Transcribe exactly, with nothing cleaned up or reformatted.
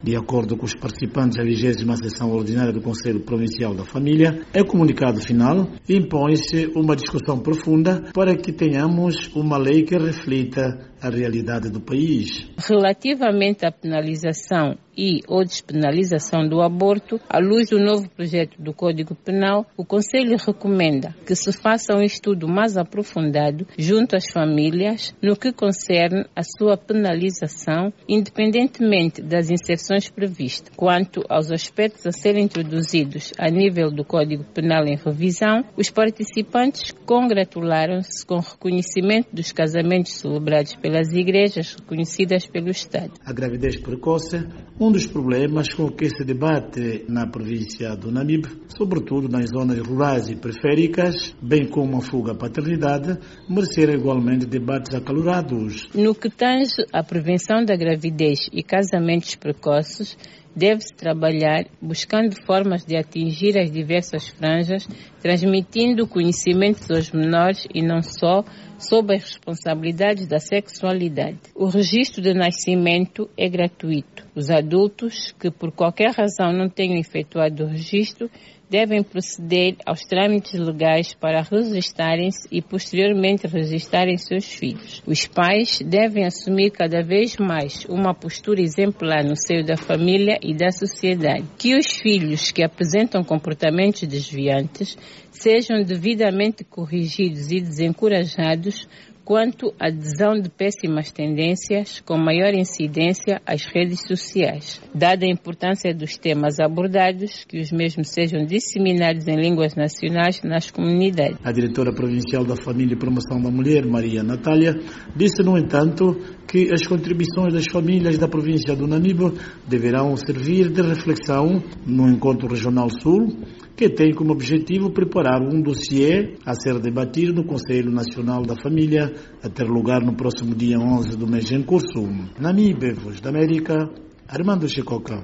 De acordo com os participantes da vigésima sessão ordinária do Conselho Provincial da Família, é comunicado final e impõe-se uma discussão profunda para que tenhamos uma lei que reflita a realidade do país. Relativamente à penalização e ou despenalização do aborto, à luz do novo projeto do Código Penal, o Conselho recomenda que se faça um estudo mais aprofundado junto às famílias no que concerne a sua penalização, independentemente das inserções previstas. Quanto aos aspectos a serem introduzidos a nível do Código Penal em revisão, os participantes congratularam-se com o reconhecimento dos casamentos celebrados pelas igrejas reconhecidas pelo Estado. A gravidez precoce, um dos problemas com que se debate na província do Namibe, sobretudo nas zonas rurais e periféricas, bem como a fuga à paternidade, mereceram igualmente debates acalorados. No que tange à prevenção da gravidez e casamentos precoces, deve-se trabalhar buscando formas de atingir as diversas franjas, transmitindo conhecimentos aos menores e não só sob as responsabilidades da sexualidade. O registro de nascimento é gratuito. Os adultos que por qualquer razão não tenham efetuado o registro devem proceder aos trâmites legais para registarem-se e posteriormente registarem seus filhos. Os pais devem assumir cada vez mais uma postura exemplar no seio da família e da sociedade. Que os filhos que apresentam comportamentos desviantes sejam devidamente corrigidos e desencorajados quanto à adesão de péssimas tendências com maior incidência às redes sociais. Dada a importância dos temas abordados, que os mesmos sejam disseminados em línguas nacionais nas comunidades. A diretora provincial da Família e Promoção da Mulher, Maria Natália, disse, no entanto, que as contribuições das famílias da província do Namibe deverão servir de reflexão no Encontro Regional Sul, que tem como objetivo preparar um dossiê a ser debatido no Conselho Nacional da Família, a ter lugar no próximo dia onze do mês em curso. Namibe, Voz da América, Armando Chicoca.